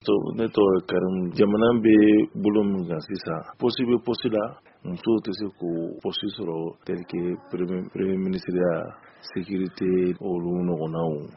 So ne to karam jamana be bulum ga sisa possible possible muso te se ko posi sɔrɔ tel que premier ministre ya sécurité olu ɲɔgɔnnaw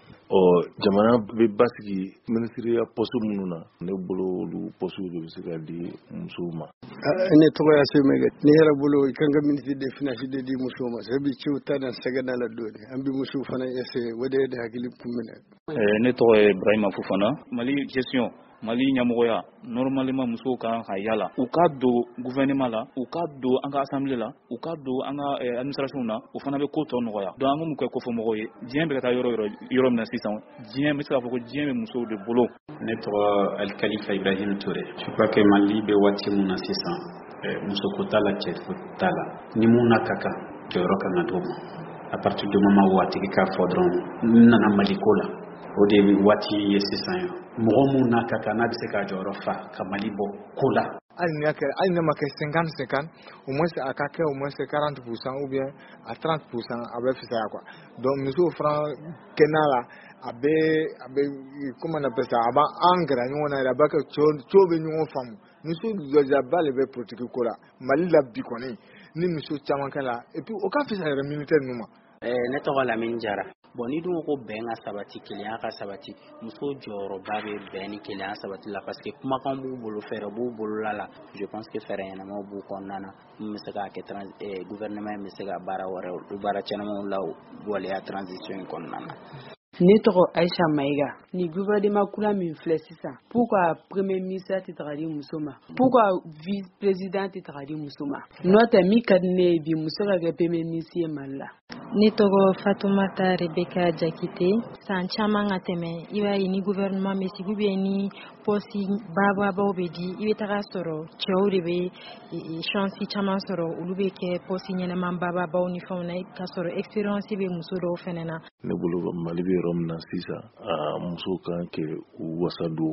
jamana be basigi ministre ya poste minnu na ne bolo olu poste de bɛ se ka di musow ma. Ne tɔgɔ ya se mɛgɛ ne yɛrɛ bolo i kan ka ministre des finances de di musow ma sabi ciw ta na sɛgɛnna la dɔɔni an bi musow fana essayer o de ye hakili kun minɛ. Ne tɔgɔ ye Ibrahima Fofana Mali gestion Mali ɲɛmɔgɔya normalement musow kan ka yala u ka don gouvernement la u ka don an ka assemblée la u ka don an ka administration na u fana bɛ ko tɔ nɔgɔya donc an bɛ mun kɛ kofɔ mɔgɔw ye diɲɛ bɛ ka taa yɔrɔ min na sisan diɲɛ bɛ se k'a fɔ ko diɲɛ bɛ musow de bolo. Ne tɔgɔ Ali Kalifa Ibrahim Touré je crois que Mali bɛ waati mun na sisan muso ko t'a la cɛ ko t'a la ni mun na ka kan jɔyɔrɔ kan ka d'o ma à partir du moment où a tigi k'a fɔ dɔrɔn n nana Mali ko la o de ye waati ye sisan ye mɔgɔ mun n'a ka kan n'a bɛ se ka jɔyɔrɔ fa ka Mali bɔ ko la. hali n'a ma kɛ 50-50 au moins a ka kɛ au moins 40% ou bien à 30% a bɛ fisaya quoi donc musow fana kɛnɛ la a bɛ comment on appelle ça a b'an gɛrɛ ɲɔgɔn na yɛrɛ a b'a kɛ cɛw bɛ ɲɔgɔn faamu muso jɔjaba de bɛ politique ko la Mali la bi kɔni ni muso caman kɛ la et puis o ka fisa yɛrɛ militaire ninnu ma. Ne tɔgɔ Lamine Jara bon ni dun ko bɛn ka sabati kelenya ka sabati muso jɔyɔrɔba bɛ bɛn ni kelenya sabati la parce que kumakan b'u bolo fɛɛrɛ b'u bolo la je pense que fɛɛrɛ ɲɛnamaw b'u kɔnɔna na min bɛ se k'a kɛ gouvernement bɛ se ka baara cɛnamaw la waleya transition in kɔnɔna na. Ne tɔgɔ Aisha Maïga ni gouvernement kura min filɛ sisan pourquoi premier ministre tɛ taga di muso ma pourquoi vice président tɛ taga di muso ma n'o tɛ min ka di ne ye bi muso ka kɛ premier ministre ye Mali la. Ne tɔgɔ Fatoumata Rebeka Jakite san caman ka tɛmɛ i b'a ye ni gouvernement bɛ sigi bien ni poste bababaw bɛ di i bɛ taga sɔrɔ cɛw de bɛ chance caman sɔrɔ olu bɛ kɛ poste ɲɛnama bababaw ni fɛnw na ka sɔrɔ expérience bɛ muso dɔw fɛnɛ na. Ne bolo Mali bɛ yɔrɔ min na sisan musow kan kɛ u wasa don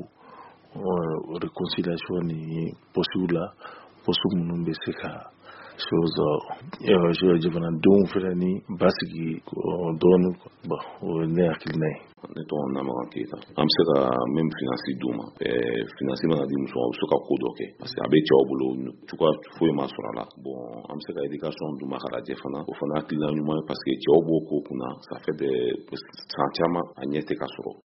réconciliation ni poste la poste minnu bɛ se ka jamanadenw fɛnɛ ni basigi dɔɔni o ye ne hakilina ye. Ne tɔgɔ Namagan Keyita an bɛ se ka même finance d'u ma finance mana di muso ma u bɛ se ka ko dɔ kɛ parce que a bɛ cɛw bolo cogoya foyi ma sɔrɔ a la bon an bɛ se ka éducation d'u ma ka lajɛ fana o fana hakilina ɲuman ye parce que cɛw b'o ko kunna ça fait des san caman a ɲɛ tɛ ka sɔrɔ.